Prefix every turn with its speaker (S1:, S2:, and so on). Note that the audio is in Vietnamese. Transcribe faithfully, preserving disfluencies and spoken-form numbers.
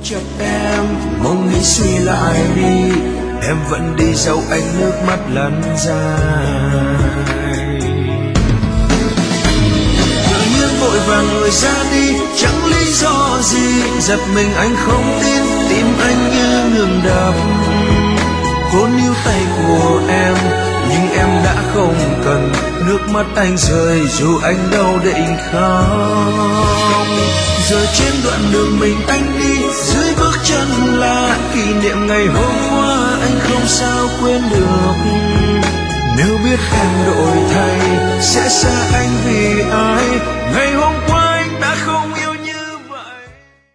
S1: chập em, mong nghĩ suy lại đi, em vẫn đi dẫu anh nước mắt lăn dài. Tự nhiên vội vàng người ra đi, chẳng lý do gì, giật mình anh không tin, tim anh như ngừng đập. Vốn yêu tay của em, nhưng em đã không cần, nước mắt anh rơi dù anh đâu định khóc. Giờ trên đoạn đường mình anh đi, dưới bước chân là kỷ niệm ngày hôm qua anh không sao quên được. Nếu biết em đổi thay, sẽ xa anh vì ai, ngày hôm qua